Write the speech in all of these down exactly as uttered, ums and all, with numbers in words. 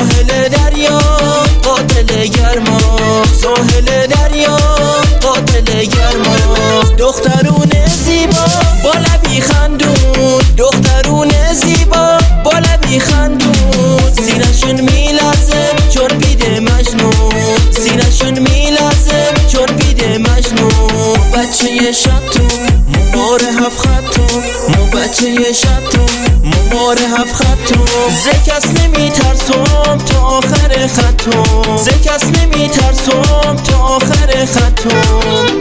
ساحل دریا قاتل گرما، ساحل دریا قاتل گرما. دخترون زیبا با لبی خندون، دخترون زیبا با لبی خندون. سینشون میلرزه چون بید مجنون، سینشون میلرزه چون بید مجنون. بچه شطون ممار هفت خطون، مو بچه شطون ممار هفت خطون. ز کس نمی ترسم تا آخر خطون، ز کس نمی ترسم تا آخر خطون.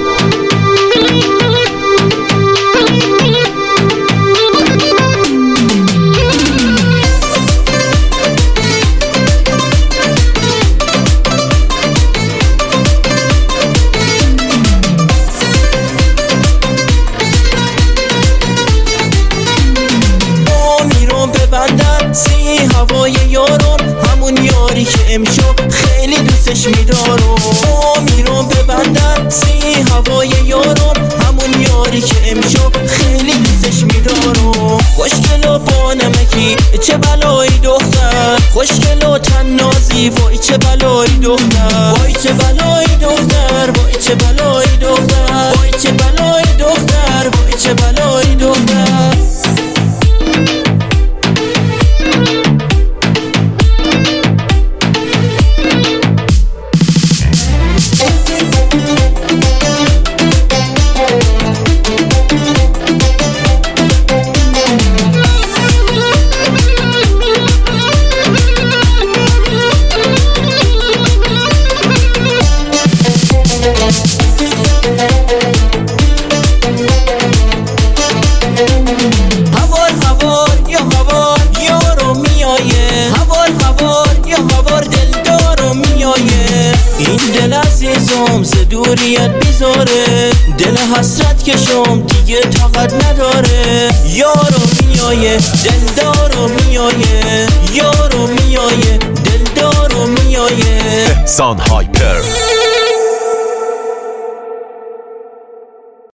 سی هوای یارم همون یاری که امشب خیلی دوستش میدارم. با میرم ببندم سی هوای یارم همون یاری که امشب خیلی دوستش میدارم. خوشگل و با نمکی چه بلایی دختر، خوشگل و تنازی وای چه بلایی دختر، وای چه بلایی دختر، وای چه بلایی دختر، وای چه بلایی دختر، وای چه بلایی دختر. این دل عزیزم ز دوریت بیزاره، دل حسرت کشم دیگه طاقت نداره. یارو میایه دلدارو میایه، یارو میایه دلدارو میایه. احسان هایپر